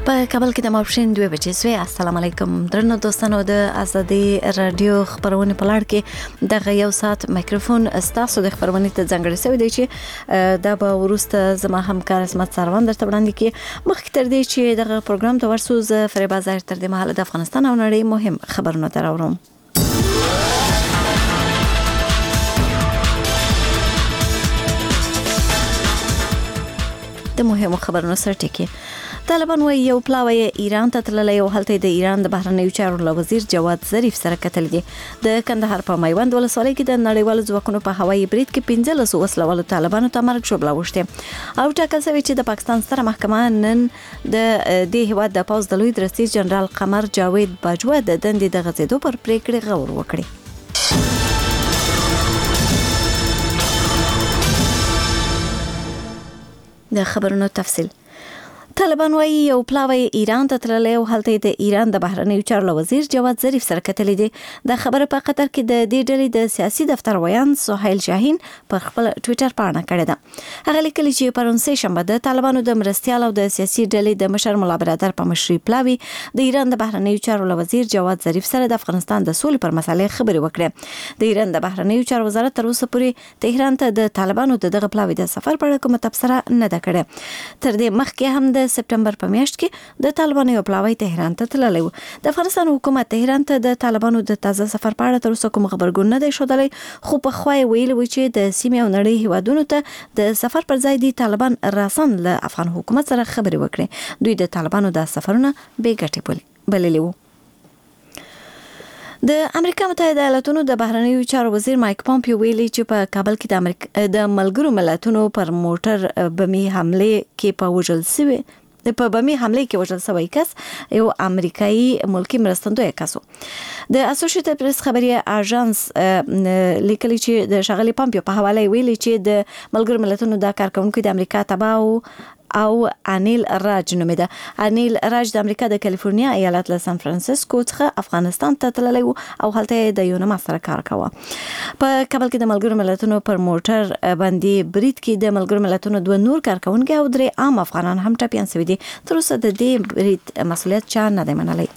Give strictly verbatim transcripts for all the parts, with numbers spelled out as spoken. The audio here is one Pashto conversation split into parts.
په کابل کې د ماپښین دوه بجې سوی. السلام علیکم درنو دوستانو، د ازادي رادیو خبرونه په لړ کې دغه یو ساعت میکروفون استاسو د خبرونه ته ځانګړی شوی دی چې دا به ورسته زما همکار اسمت سروان درته وړاندې کړي. مخکې تر دې چې دغه پروګرام ته ورسو، زه فریبا ظاهر تر دې مهاله د افغانستان او نړۍ مهم خبرونه ته راوړم. د مهمو خبرونو سرټکی. طالبان وایي یو پلاوی ایران ته تللی او هلته د ایران د بهرنیو چارو له وزیر جواد ظریف سره کتل دي. د کندهار په میوند ولسوالۍ کې د نړیوالو ځواکونو په هوایي برید کې پنځلس وسلوالو طالبانو ته مرګ ژوبله وشته او ټاکل شوی چې د پاکستان ستره محکمه نن د دې هیواد د پوځ د لوی درستیز جنرال قمر جاوید باجوه د دندې د غځېدو پر پریکړې غور وکړي. د خبرونو تفصیل. طالبان وایي یو پلاوی ایران ته تللی او هلته د ایران د بهرنیو چارو له وزیر جواد ظریف سره کتلی دي. د خبره په قطر کې د دې ډلې د سیاسي دفتر ویان سهیل شاهین په خپل ټویټر پاڼه کړې ده. هغه لیکلي چې پرون سه شنبه د طالبانو د مرستیال او د سیاسي ډلې د مشر مولا برادر په مشرۍ پلاوی د ایران د بهرنیو چارو له وزیر جواد ظریف سره د افغانستان د سولې پر مسلې خبرې وکړې. د ایران د بهرنیو چارو وزارت تر اوسه پورې تهران ته د طالبانو د دغه پلاوی د سفر په اړه کومه تبصره نه ده کړې. تر دې مخکې هم د سپټمبر په میاشت کې د طالبانو یو پلاوی تهران ته تللی و. د افغانستان حکومت تهران ته د طالبانو د تازه سفر په اړه تر اوسه کوم خبرګون نه دی ښودلی، خو په خوا یې ویلي و چې د سیمې او نړۍ هیوادونو ته د سفر پر ځای دي طالبان راسن له افغان حکومت سره خبرې وکړي. دوی د طالبانو د سفرونه بې ګټې بللي وو. د امریکا متحده ایالاتونو د بهرنیو چارو وزیر مایک پامپیو ویلي چې په کابل کې د امریکا د ملګرو ملتونو پر موټر بمي حمله کې په وژل شوی په بمي حمله کې وژل شوی کس یو امریکایي ملکی مرستندوی کس و. د اسوسییټډ پریس خبري اژانس لیکلي چې د شغلي پامپیو په حواله ویلي چې د ملګرو ملتونو د کارکونکو د امریکا تبع او انیل راج نومېده. انیل راج د امریکا د کالیفورنیا ایالت له سان فرانسیسکو څخه افغانستان ته تللی و او هلته د یونما سره کار کاوه. په کابل کې د ملګرو ملتونو پر موټر باندې برید کې د ملګرو ملتونو دوه نور کارکونکي او درې عام افغانان هم ټپیان شوي دي. تر اوسه د دې برید مسؤلیت چا نه دی منلی.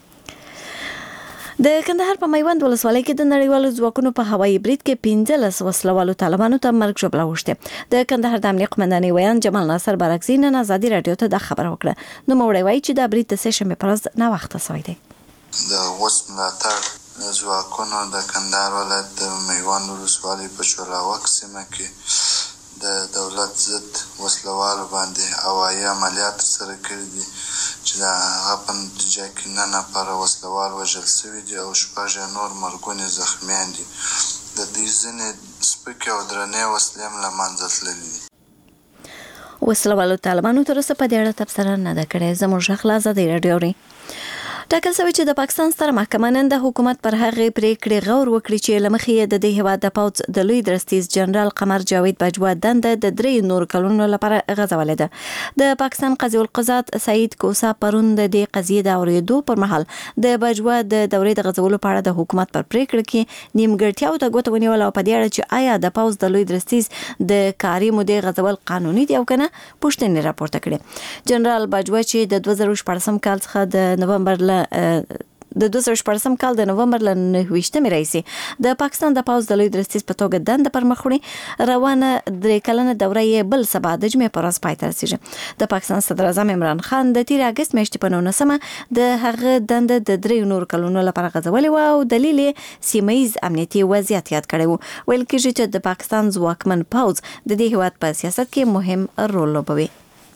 د کندهار په میوند ولسوالۍ کې د نړیوالو ځواکونو په هوایي برید کې پنځلس وسلوالو طالبانو ته مرګ ژوبله وشته. د کندهار د امنیت قومندانۍ ویان جمال ناصر بارکزي نن ازادي رادیو ته دا خبره وکړه. نوموړی وایي چې دا برید د سه شنبې په ورځ ناوخته شوی دی. د اوس ملاتړ ځواکونو د کندهار ولایت د میوند ولسوالۍ په چولاوک سیمه کې د دولت ضد وسلوالو باندې هوایي عملیات ترسره کړي دي چې د هغه په نتیجه کې نه نفره وسلوال وژل شوي دي او شپږ نور مرګونې زخمیان دي. د دوی ځینې سپکې او درنې وسلې هم له منځه تللي دي. وسلوالو طالبانو تر اوسه په دې اړه تبصره نه ده کړې. زموږ غږ له ازادي رادیو دی. ټاکل شوی چې د پاکستان ستره محکمه نن د حکومت پر هغې پریکړې غور وکړي چې له مخې یې د دې هیواد د پوځ د لوی درستیز جنرال قمر جاوید باجوه دنده د درې نور کلونو لپاره غځولې ده. د پاکستان قاضي القضات سعید کوسا پرون د دې قضیې د اورېدو پر مهال د باجوه د دورې د غځولو په اړه د حکومت پر پریکړه کې نیمګړتیاوو ته ګوته ونیوله او په دې اړه چې آیا د پوځ د لوی درستیز د کاري مودې غځول قانوني دي او که نه پوښتنې راپورته کړې. جنرال باجوه چې د دوه زره شپاړسم کال څخه د نومبر د دوه زره شپاړسم کال د نومبر له نهه ویشتمې راهیسې د پاکستان د پوځ د لوی درستیز په توګه دنده پر مخ وړي. روانه درې کلنه دوره یې بل سبا د جمعې په ورځ پای ته رسیږي. د پاکستان صدر اعظم عمران خان د تیر اګست میاشتې په نولسمه د هغه دنده د درې نور کلونو لپاره غځولې وه او دلیل یې سیمه ییز امنیتي وضعیت یاد کړی و. ویل کېږي چې د پاکستان ځواکمن پوځ د دې هیواد په سیاست کې مهم رول لوبوي.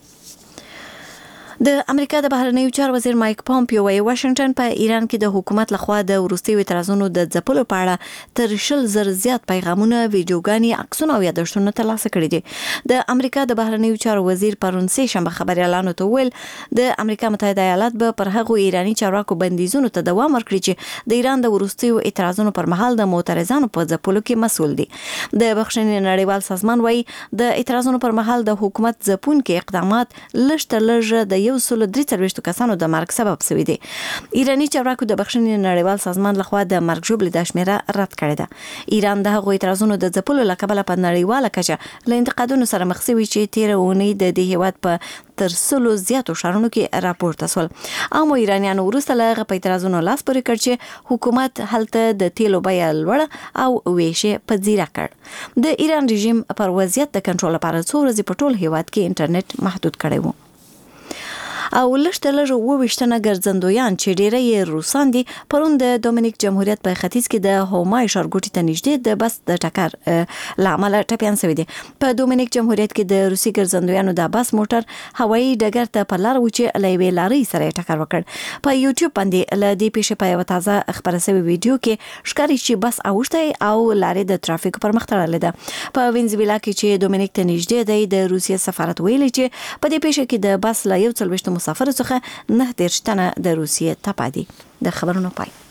د امریکا د بهرنیو چارو وزیر مایک پامپیو وايي واشنگټن په ایران کې د حکومت لخوا د وروستیو اعتراضونو د ځپلو په اړه تر شل زر زیات پیغامونه، ویډیوګانې، عکسونه او یادښتونه ترلاسه کړي دي. د امریکا د بهرنیو چارو وزیر پرون سه شنبه خبريالانو ته ویل د امریکا متحده ایالات به پر هغو ایرانی چارواکو بندیزونو ته دوام ورکړي چې د ایران د وروستیو اعتراضونو پر مهال د معترضانو په ځپلو کې مسؤل دي. د بخښنې نړیوال سازمان وايي د اعتراضونو پر مهال د حکومت ځپونکي اقدامات لږ تر لږه د یو سل درې څلوېښت کسانو د مرګ سبب شوی دی. ایرانی چارواکو د بخښنې نړیوال سازمان لخوا د مرګ ژوبلې د شمیره رد کړې ده. ایران د هغو اعتراضونو د ځپلو له کبله په نړیواله کچه له انتقادونو سره مخ شوی چې تیره اونۍ د دې هیواد په تر سلو زیاتو ښارونو کې راپورته شول. اما ایرانیانو وروسته له هغه په اعتراضونو لاس پورې کړ چې حکومت هلته د تیلو بیه لوړه او ویشې په زیره کړ. د ایران رژیم پر وضعیت د کنټرول لپاره څو ورځې په ټول هیواد کې انټرنیټ محدود کړی و. او لږ لږ اوویشتنه ګرځندویان چې ډیری یې روسان دي پرون د دومینیک جمهوریت په ختیځ کې د هومای ښارګوټي ته نږدې د بس د ټکر له امله ټپیان شوي دي. په دومینیک جمهوریت کې د روسي ګرځندویانو د بس موټر هوایي ډګر ته په لار و چې له یوې لارۍ سره یې ټکر وکړ. په یوټیوب باندې له دې پیښې په یوه تازه خپره شوې ویډیو کې ښکاري چې بس اوښتی او لارې د ترافیک پر مخ تړلې ده. په وینزویلا کې چې دومینیک ته نږدې دی د روسیې سفارت ویلي چې په دې پیښه کې د بس له یو څلوېښت مسافر څخه نه دېرش تنه د روسیې تپا دي. د خبرونو پای.